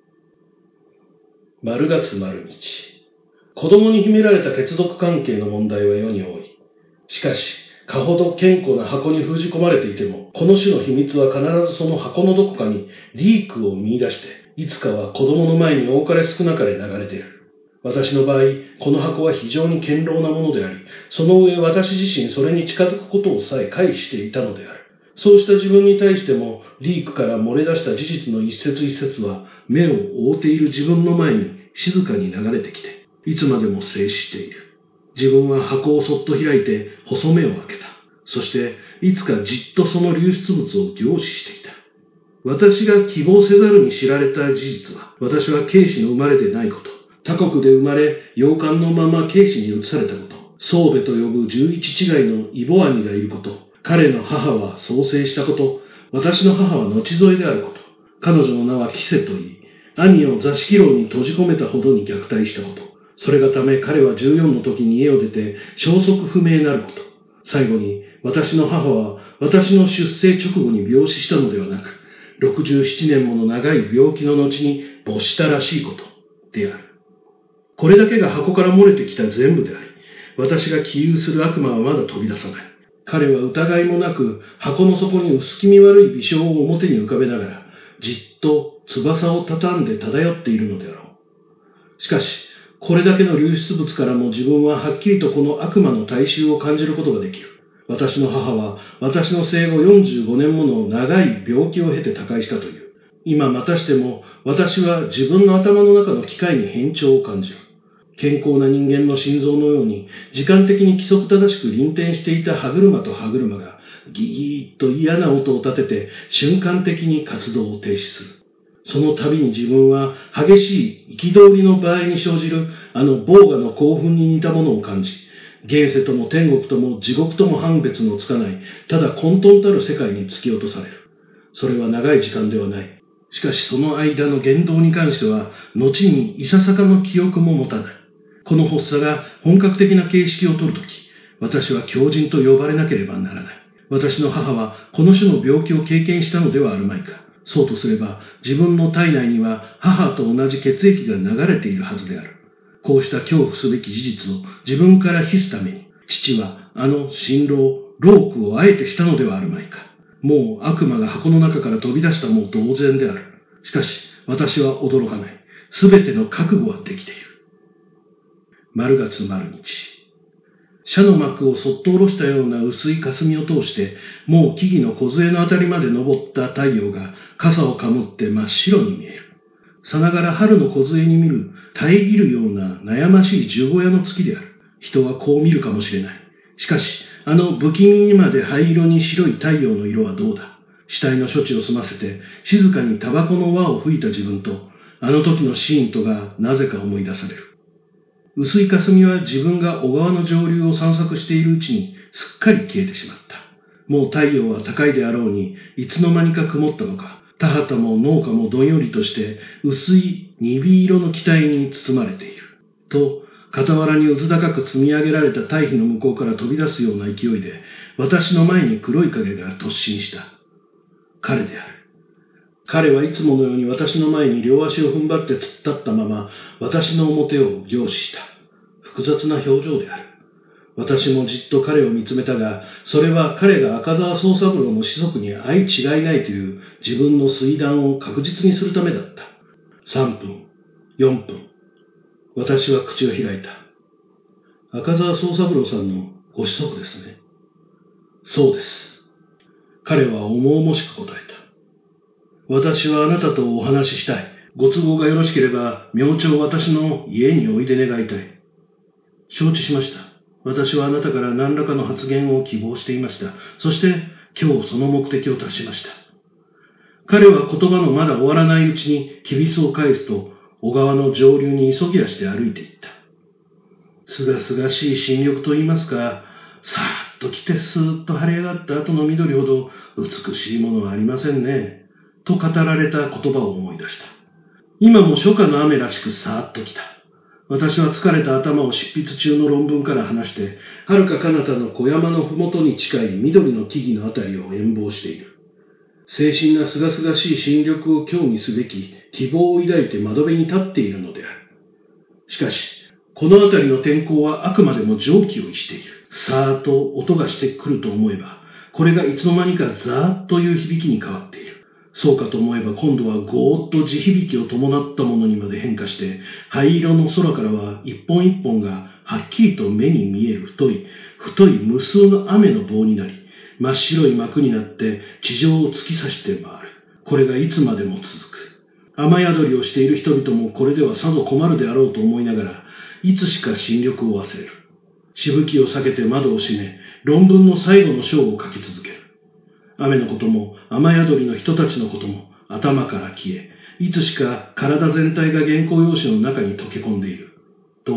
S1: 丸月丸日。子供に秘められた血族関係の問題は世に多い。しかし、かほど堅固な箱に封じ込まれていても、この種の秘密は必ずその箱のどこかにリークを見出して、いつかは子供の前に多かれ少なかれ流れ出る。私の場合、この箱は非常に堅牢なものであり、その上私自身それに近づくことをさえ回避していたのである。そうした自分に対しても、リークから漏れ出した事実の一節一節は、目を覆っている自分の前に静かに流れてきて、いつまでも静止している。自分は箱をそっと開いて細目を開けた。そして、いつかじっとその流出物を凝視していた。私が希望せざるに知られた事実は、私は慶氏の生まれでないこと。他国で生まれ、洋館のまま慶氏に移されたこと。 宗部と呼ぶ十一違いの異母兄がいること、彼の母は創生したこと、私の母は後添えであること、彼女の名はキセといい、兄を座敷牢に閉じ込めたほどに虐待したこと、それがため彼はじゅうよんの時に家を出て消息不明なること、最後に私の母は私の出生直後に病死したのではなく、ろくじゅうななねんもの長い病気の後に没したらしいことである。これだけが箱から漏れてきた全部であり、私が起憂する悪魔はまだ飛び出さない。彼は疑いもなく箱の底に薄気味悪い微笑を表に浮かべながら、じっと翼を畳んで漂っているのであろう。しかし、これだけの流出物からも自分ははっきりとこの悪魔の体臭を感じることができる。私の母は私の生後よんじゅうごねんもの長い病気を経て他界したという。今またしても私は自分の頭の中の機械に変調を感じる。健康な人間の心臓のように時間的に規則正しく臨転していた歯車と歯車がギギーッと嫌な音を立てて瞬間的に活動を停止する。その度に自分は激しい憤りの場合に生じるあのボーガの興奮に似たものを感じ、現世とも天国とも地獄とも判別のつかない、ただ混沌たる世界に突き落とされる。それは長い時間ではない。しかしその間の言動に関しては、後にいささかの記憶も持たない。この発作が本格的な形式をとるとき、私は狂人と呼ばれなければならない。私の母はこの種の病気を経験したのではあるまいか。そうとすれば、自分の体内には母と同じ血液が流れているはずである。こうした恐怖すべき事実を自分から秘すために、父はあの新郎、ロークをあえてしたのではあるまいか。もう悪魔が箱の中から飛び出したも同然である。しかし、私は驚かない。すべての覚悟はできている。丸月丸日。車の幕をそっと下ろしたような薄い霞を通して、もう木々の梢のあたりまで昇った太陽が傘をかむって真っ白に見える。さながら春の梢に見る遮るような悩ましい十五夜の月である。人はこう見るかもしれない。しかし、あの不気味にまで灰色に白い太陽の色はどうだ。死体の処置を済ませて、静かにタバコの輪を吹いた自分と、あの時のシーンとがなぜか思い出される。薄い霞は自分が小川の上流を散策しているうちにすっかり消えてしまった。もう太陽は高いであろうに、いつの間にか曇ったのか、田畑も農家もどんよりとして薄い鈍色の気体に包まれている。と、傍らにうず高く積み上げられた堆肥の向こうから飛び出すような勢いで、私の前に黒い影が突進した。彼である。彼はいつものように私の前に両足を踏ん張って突っ立ったまま、私の表を凝視した。複雑な表情である。私もじっと彼を見つめたが、それは彼が赤澤宗三郎の子息に相違いないという自分の推断を確実にするためだった。三分、四分。私は口を開いた。赤澤宗三郎さんのご子息ですね。そうです。彼は重々しく答えた。私はあなたとお話ししたい。ご都合がよろしければ、明朝私の家においで願いたい。承知しました。私はあなたから何らかの発言を希望していました。そして今日その目的を達しました。彼は言葉のまだ終わらないうちにきびすを返すと、小川の上流に急ぎ足で歩いていった。すがすがしい新緑と言いますか、さーっと来てスーッと晴れ上がった後の緑ほど美しいものはありませんね。と語られた言葉を思い出した。今も初夏の雨らしくさーっと来た。私は疲れた頭を執筆中の論文から離して、遥か彼方の小山のふもとに近い緑の木々のあたりを遠望している。清新なすがすがしい新緑を興味すべき希望を抱いて窓辺に立っているのである。しかし、このあたりの天候はあくまでも蒸気を逸している。さーっと音がしてくると思えば、これがいつの間にかザーッという響きに変わっている。そうかと思えば今度はゴーッと地響きを伴ったものにまで変化して、灰色の空からは一本一本がはっきりと目に見える太い、太い無数の雨の棒になり、真っ白い幕になって地上を突き刺して回る。これがいつまでも続く。雨宿りをしている人々もこれではさぞ困るであろうと思いながら、いつしか新緑を忘れる。しぶきを避けて窓を閉め、論文の最後の章を書き続ける。雨のことも雨宿りの人たちのことも頭から消え、いつしか体全体が原稿用紙の中に溶け込んでいる。と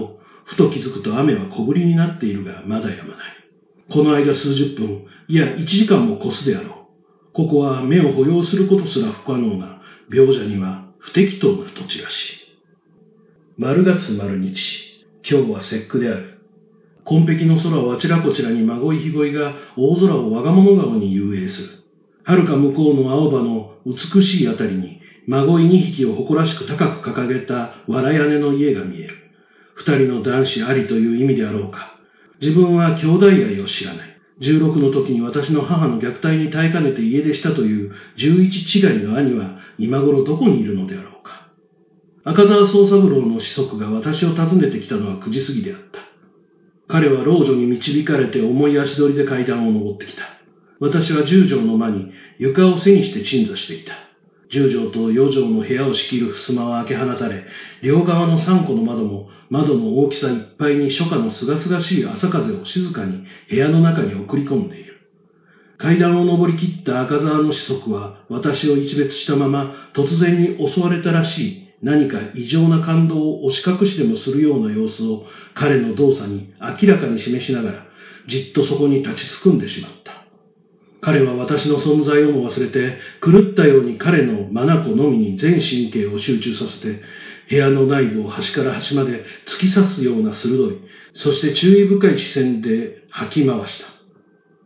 S1: ふと気づくと雨は小降りになっているがまだ止まない。この間数十分、いや一時間も越すであろう。ここは目を保養することすら不可能な病者には不適当な土地らしい。丸月丸日、今日は節句である。紺碧の空をあちらこちらにまごいひごいが大空を我が物顔に遊泳する。遥か向こうの青葉の美しいあたりに、まごいにひきを誇らしく高く掲げた藁屋根の家が見える。二人の男子ありという意味であろうか。自分は兄弟愛を知らない。十六の時に私の母の虐待に耐えかねて家出したという十一違いの兄は今頃どこにいるのであろうか。赤澤宗三郎の子息が私を訪ねてきたのはくじ過ぎであった。彼は老女に導かれて重い足取りで階段を登ってきた。私は十畳の間に床を背にして鎮座していた。十畳と四畳の部屋を仕切る襖は開け放たれ、両側の三個の窓も窓の大きさいっぱいに初夏のすがすがしい朝風を静かに部屋の中に送り込んでいる。階段を登り切った赤澤の子息は私を一別したまま突然に襲われたらしい何か異常な感動を押し隠しでもするような様子を彼の動作に明らかに示しながらじっとそこに立ちすくんでしまった。彼は私の存在をも忘れて狂ったように彼の眼のみに全神経を集中させて部屋の内部を端から端まで突き刺すような鋭い、そして注意深い視線で吐き回した。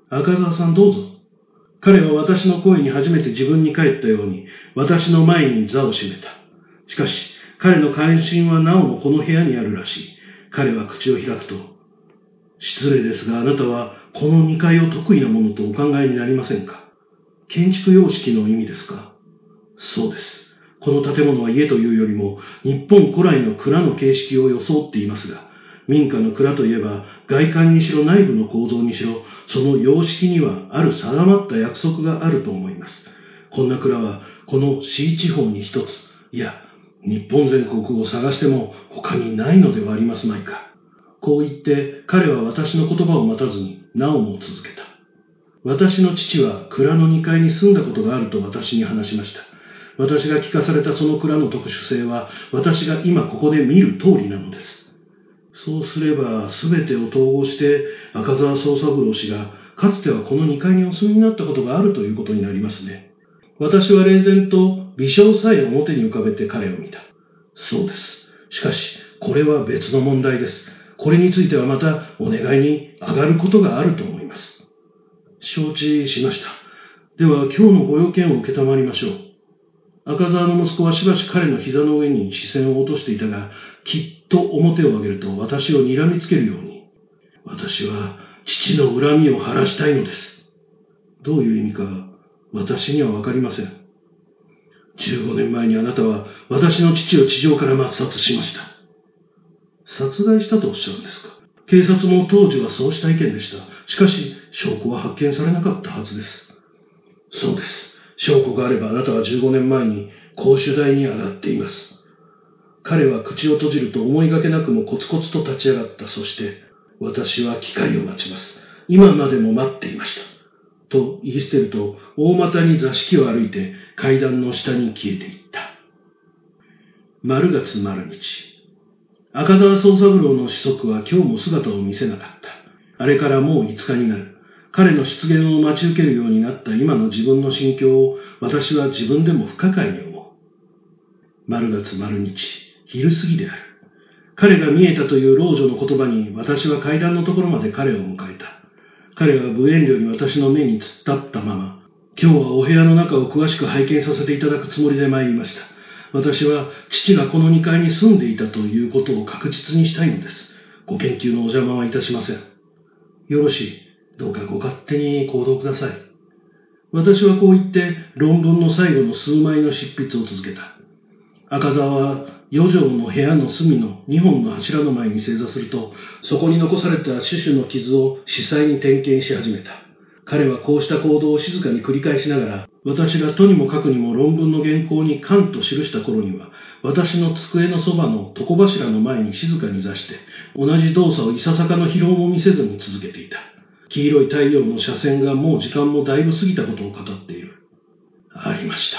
S1: 赤澤さんどうぞ。彼は私の声に初めて自分に返ったように私の前に座を占めた。しかし彼の関心はなおもこの部屋にあるらしい。彼は口を開くと、失礼ですがあなたはこのにかいを得意なものとお考えになりませんか。建築様式の意味ですか。そうです。この建物は家というよりも日本古来の蔵の形式を装っていますが、民家の蔵といえば外観にしろ内部の構造にしろ、その様式にはある定まった約束があると思います。こんな蔵はこの C 地方に一つ、いや日本全国を探しても他にないのではありますまいか。こう言って彼は私の言葉を待たずになおも続けた。私の父は蔵のにかいに住んだことがあると私に話しました。私が聞かされたその蔵の特殊性は私が今ここで見る通りなのです。そうすれば全てを統合して赤澤宗三郎氏がかつてはこのにかいにお住みになったことがあるということになりますね。私は冷然と微笑さえ表に浮かべて彼を見た。そうです。しかしこれは別の問題です。これについてはまたお願いに上がることがあると思います。承知しました。では今日のご用件を受けたまりましょう。赤澤の息子はしばし彼の膝の上に視線を落としていたが、きっと表を上げると私を睨みつけるように、私は父の恨みを晴らしたいのです。どういう意味か私にはわかりません。じゅうごねんまえにあなたは私の父を地上から抹殺しました。殺害したとおっしゃるんですか。警察も当時はそうした意見でした。しかし証拠は発見されなかったはずです。そうです。証拠があればあなたはじゅうごねんまえに公主台に上がっています。彼は口を閉じると思いがけなくもコツコツと立ち上がった。そして私は機会を待ちます。今までも待っていました。と言い捨てると大股に座敷を歩いて階段の下に消えていった。丸月丸日。赤澤宗三郎の子息は今日も姿を見せなかった。あれからもういつかになる。彼の出現を待ち受けるようになった今の自分の心境を私は自分でも不可解に思う。丸月丸日、昼過ぎである。彼が見えたという老女の言葉に私は階段のところまで彼を迎えた。彼は無遠慮に私の目に突っ立ったまま、今日はお部屋の中を詳しく拝見させていただくつもりで参りました。私は父がこのにかいに住んでいたということを確実にしたいのです。ご研究のお邪魔はいたしません。よろしい。どうかご勝手に行動ください。私はこう言って論文の最後の数枚の執筆を続けた。赤澤はよ畳の部屋の隅のにほんの柱の前に正座すると、そこに残された種々の傷を子細に点検し始めた。彼はこうした行動を静かに繰り返しながら、私がとにもかくにも論文の原稿に関と記した頃には、私の机のそばの床柱の前に静かに座して、同じ動作をいささかの疲労も見せずに続けていた。黄色い太陽の斜線がもう時間もだいぶ過ぎたことを語っている。ありました。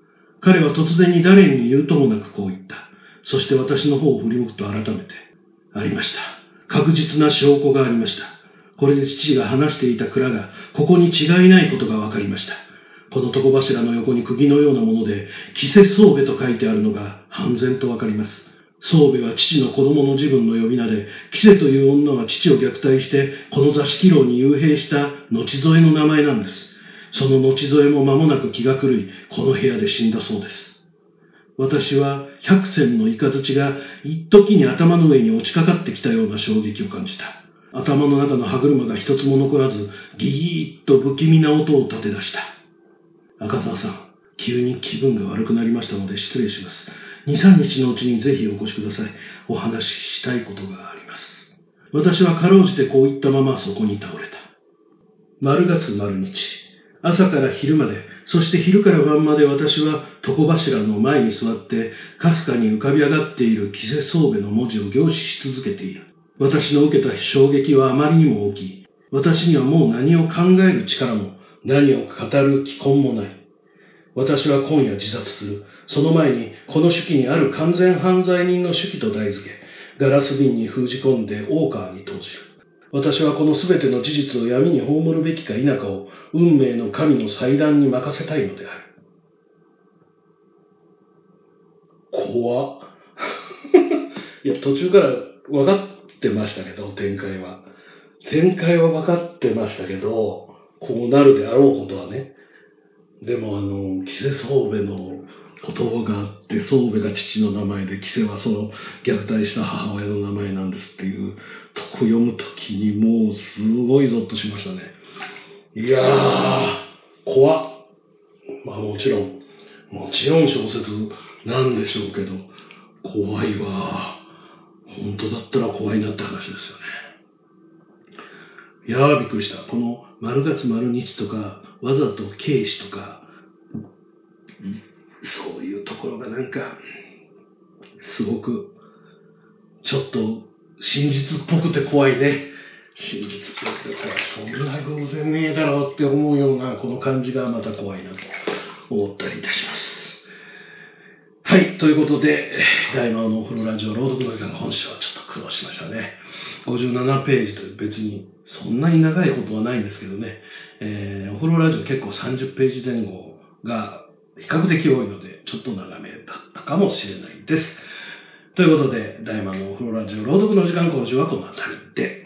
S1: 彼は突然に誰に言うともなくこう言った。そして私の方を振り向くと改めて、 ありました。確実な証拠がありました。これで父が話していた蔵がここに違いないことが分かりました。この床柱の横に釘のようなもので、木瀬宗兵衛と書いてあるのが判然と分かります。宗兵衛は父の子供の自分の呼び名で、木瀬という女が父を虐待して、この座敷牢に幽閉した後添えの名前なんです。その後添えも間もなく気が狂い、この部屋で死んだそうです。私は百戦の雷が一時に頭の上に落ちかかってきたような衝撃を感じた。頭の中の歯車が一つも残らず、ギギーッと不気味な音を立て出した。赤澤さん、急に気分が悪くなりましたので失礼します。二、三日のうちにぜひお越しください。お話ししたいことがあります。私はかろうじてこう言ったままそこに倒れた。丸月丸日、朝から昼まで、そして昼から晩まで私は床柱の前に座って、かすかに浮かび上がっている木瀬宗兵衛の文字を凝視し続けている。私の受けた衝撃はあまりにも大きい。私にはもう何を考える力も、何を語る気根もない。私は今夜自殺する。その前に、この手記にある完全犯罪人の手記と題付け、ガラス瓶に封じ込んで大川に投じる。私はこのすべての事実を闇に葬るべきか否かを、運命の神の裁断に任せたいのである。怖っ。いや、途中から分かってましたけど、展開は。展開は分かってましたけど、こうなるであろうことはね。でもあの、木瀬宗兵衛の言葉があって、宗兵衛が父の名前で、木瀬はその虐待した母親の名前なんですっていうとこ読むときにもうすごいゾッとしましたね。いやー、怖っ。まあもちろん、もちろん小説なんでしょうけど、怖いわ。本当だったら怖いなって話ですよね。いやー、びっくりした。この丸月丸日とか、わざと軽視とか、そういうところがなんか、すごく、ちょっと真実っぽくて怖いね。真実っぽくて怖い。そんな偶然ねえだろうって思うような、この感じがまた怖いなと思ったりいたします。はい、ということで、大魔王のお風呂ラジオ朗読の時間、今週はちょっと苦労しましたね。ごじゅうななページという別にそんなに長いことはないんですけどね、えー、お風呂ラジオ結構さんじゅっページ前後が比較的多いので、ちょっと長めだったかもしれないです。ということで、大魔王のお風呂ラジオ朗読の時間、今週はこの辺りで。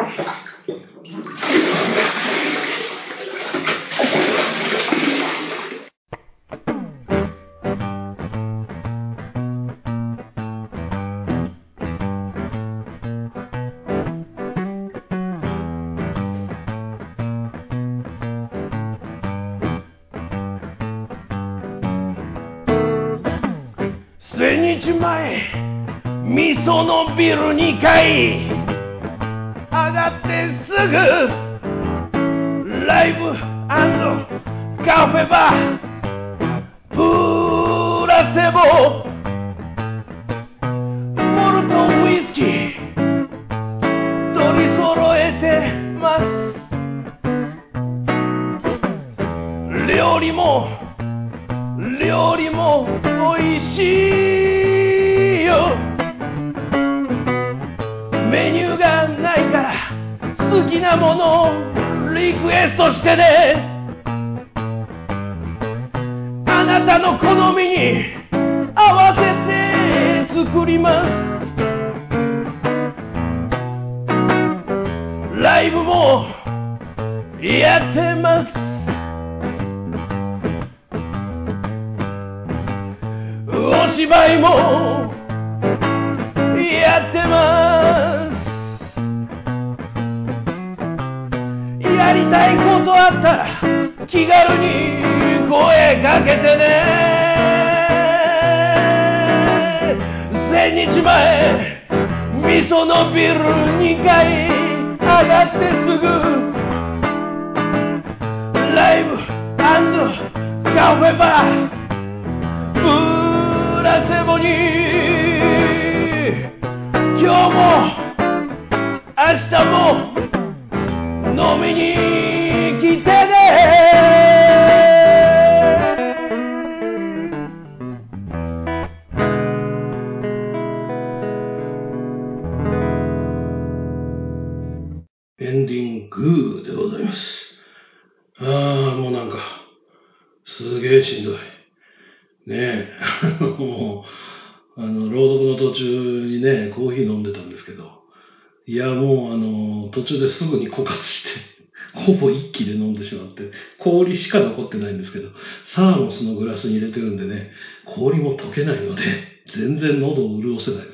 S2: 千日前、味噌のビルにかい上がってすぐライブ&カフェバープラセボモルトウイスキー取り揃えてます。料理も料理も美味しいよ。メニューがないから好きなものをリクエストしてね。あなたの好みに合わせて作ります。ライブもやってます。お芝居もやってます。やりたいことあったら気軽に声かけてね。千日前、味噌のビルにかい上がってすぐライブ&カフェバープラセボに今日も明日も飲みに来てね。
S1: グーでございます。ああ、もうなんか、すげえしんどい。ねえ、もう、あの、朗読の途中にね、コーヒー飲んでたんですけど、いや、もうあの、途中ですぐに枯渇して、ほぼ一気で飲んでしまって、氷しか残ってないんですけど、サーモスのグラスに入れてるんでね、氷も溶けないので、全然喉を潤せないです。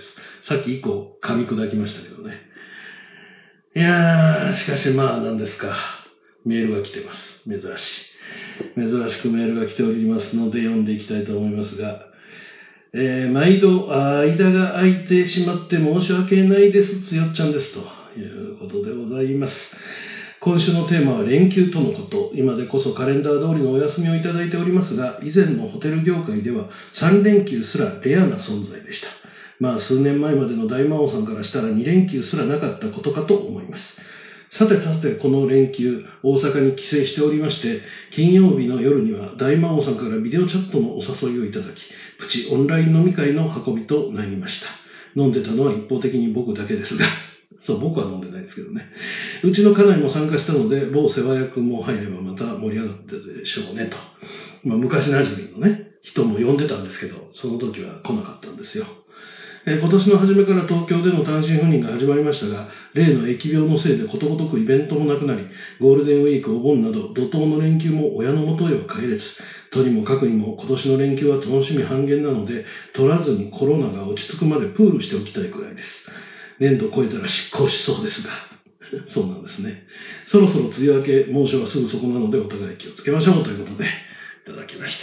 S1: さっき一個噛み砕きましたけどね。いやー、しかしまあ何ですか、メールが来てます。珍しい。珍しくメールが来ておりますので読んでいきたいと思いますが、えー、毎度間が空いてしまって申し訳ないです、つよっちゃんですということでございます。今週のテーマは連休とのこと。今でこそカレンダー通りのお休みをいただいておりますが、以前のホテル業界ではさん連休すらレアな存在でした。まあ数年前までの大魔王さんからしたらに連休すらなかったことかと思います。さてさてこの連休、大阪に帰省しておりまして、金曜日の夜には大魔王さんからビデオチャットのお誘いをいただき、プチオンライン飲み会の運びとなりました。飲んでたのは一方的に僕だけですが、そう、僕は飲んでないですけどね。うちの家内も参加したので、某世話役も入ればまた盛り上がってでしょうねと。まあ昔馴染みのね、人も呼んでたんですけど、その時は来なかったんですよ。えー、今年の初めから東京での単身赴任が始まりましたが、例の疫病のせいでことごとくイベントもなくなり、ゴールデンウィーク、お盆など怒涛の連休も親の元へは帰れず、とにもかくにも今年の連休は楽しみ半減なので、取らずにコロナが落ち着くまでプールしておきたいくらいです。年度超えたら執行しそうですが、そうなんですね。そろそろ梅雨明け、猛暑はすぐそこなのでお互い気をつけましょうということでいただきました。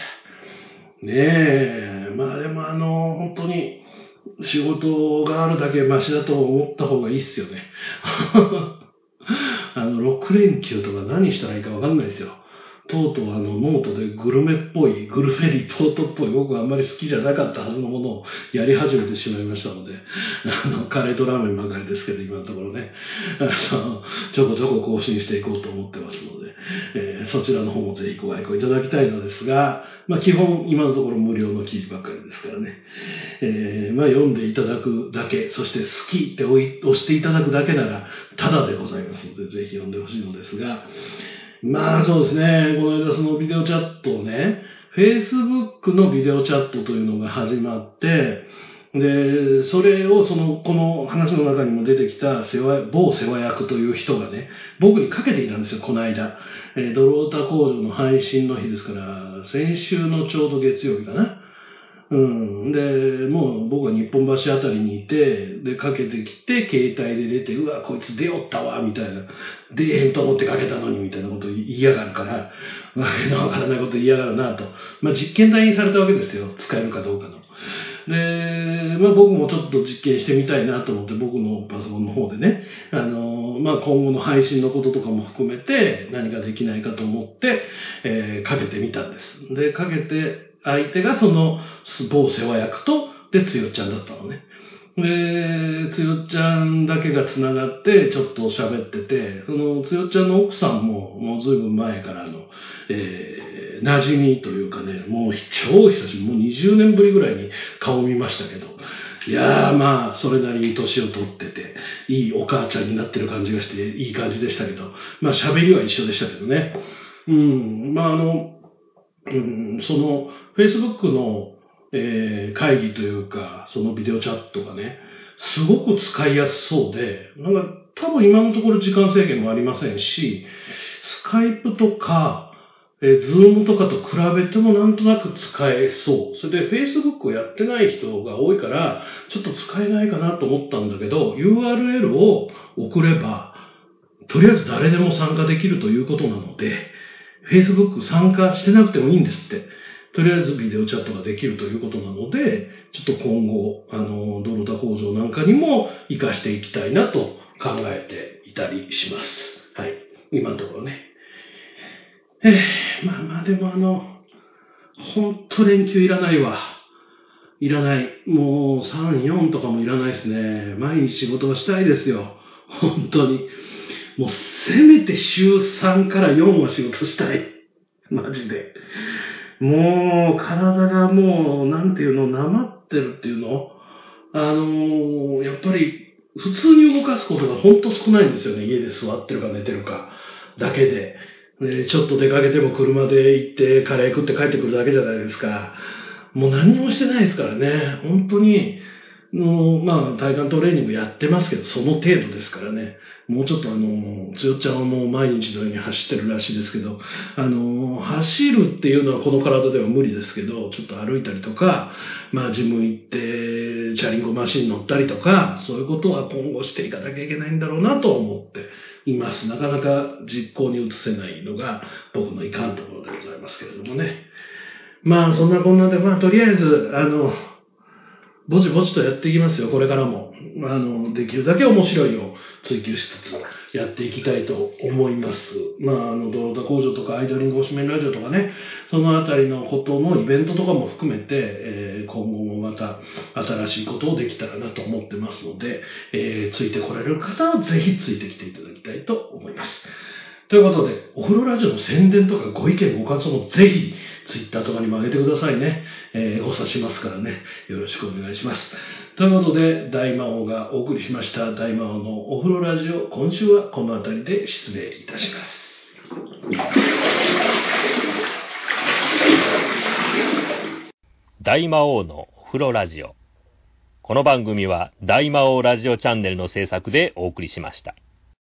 S1: ねえ、まあでもあの、本当に仕事があるだけマシだと思った方がいいっすよね。あの、ろく連休とか何したらいいかわかんないですよ。とうとうあのノートでグルメっぽい、グルメリポートっぽい、僕はあんまり好きじゃなかったはずのものをやり始めてしまいましたので、あの、カレーとラーメンばかりですけど、今のところね、あの、ちょこちょこ更新していこうと思ってますので、えー、そちらの方もぜひご愛顧いただきたいのですが、まあ基本今のところ無料の記事ばっかりですからね、えー、まあ読んでいただくだけ、そして好きって押していただくだけなら、タダでございますので、ぜひ読んでほしいのですが、まあそうですね、この間そのビデオチャットをね、Facebook のビデオチャットというのが始まって、で、それをその、この話の中にも出てきた世話、某世話役という人がね、僕にかけていたんですよ、この間。えー、ドロータ工場の配信の日ですから、先週のちょうど月曜日かな。うん。で、もう僕は日本橋あたりにいて、で、かけてきて、携帯で出て、うわ、こいつ出よったわ、みたいな。出えへんと思ってかけたのに、みたいなこと言いやがるから、わけのわからないこと言いやがるなと。まあ、実験台にされたわけですよ。使えるかどうかの。で、まあ僕もちょっと実験してみたいなと思って、僕のパソコンの方でね、あの、まあ今後の配信のこととかも含めて何かできないかと思って、えー、かけてみたんです。で、かけて、相手がその某世話役と、で、つよっちゃんだったのね。で、つよっちゃんだけが繋がってちょっと喋ってて、そのつよっちゃんの奥さんももうずいぶん前からの、えー、馴染みというかね、もう超久しぶり、もうにじゅうねんぶりぐらいに顔見ましたけど、いやーまあ、それなりに年を取ってて、いいお母ちゃんになってる感じがして、いい感じでしたけど、まあ喋りは一緒でしたけどね。うん、まああの、うん、その、Facebook のえー、会議というか、そのビデオチャットがね、すごく使いやすそうで、なんか多分今のところ時間制限もありませんし、スカイプとか、えー、ズームとかと比べてもなんとなく使えそう。それで Facebook をやってない人が多いから、ちょっと使えないかなと思ったんだけど、ユーアールエル を送れば、とりあえず誰でも参加できるということなので、Facebook 参加してなくてもいいんですって。とりあえずビデオチャットができるということなので、ちょっと今後、あの、ドロタ工場なんかにも活かしていきたいなと考えていたりします。はい。今のところね。えー、まあまあでもあの、ほんと連休いらないわ。いらない。もうさん、よんとかもいらないですね。毎日仕事がしたいですよ。本当に。もうせめて週さんからよんは仕事したい。マジで。もう、体がもう、なんていうの、なまってるっていうのあのー、やっぱり、 普通に動かすことが本当少ないんですよね。家で座ってるか寝てるかだけで。でちょっと出かけても車で行ってカレー食って帰ってくるだけじゃないですか。もう何にもしてないですからね。本当に、のまあ体幹トレーニングやってますけど、その程度ですからね。もうちょっとあの、つよっちゃんはもう毎日のように走ってるらしいですけど、あの、走るっていうのはこの体では無理ですけど、ちょっと歩いたりとか、まあジム行って、チャリンコマシン乗ったりとか、そういうことは今後していかなきゃいけないんだろうなと思っています。なかなか実行に移せないのが僕のいかんところでございますけれどもね。まあそんなこんなで、まあとりあえず、あの、ぼちぼちとやっていきますよ、これからも。あの、できるだけ面白いを追求しつつやっていきたいと思います。まあ、あの、ドロータ工場とかアイドリング推しメンラジオとかね、そのあたりのことのイベントとかも含めて、えー、今後もまた新しいことをできたらなと思ってますので、えー、ついてこられる方はぜひついてきていただきたいと思います。ということで、お風呂ラジオの宣伝とかご意見ご感想もぜひ、ツイッターとかにも上げてくださいね。えー、ご察しますからね。よろしくお願いします。ということで、大魔王がお送りしました大魔王のお風呂ラジオ、今週はこの辺りで失礼いたします。
S5: 大魔王のお風呂ラジオ。この番組は大魔王ラジオチャンネルの制作でお送りしました。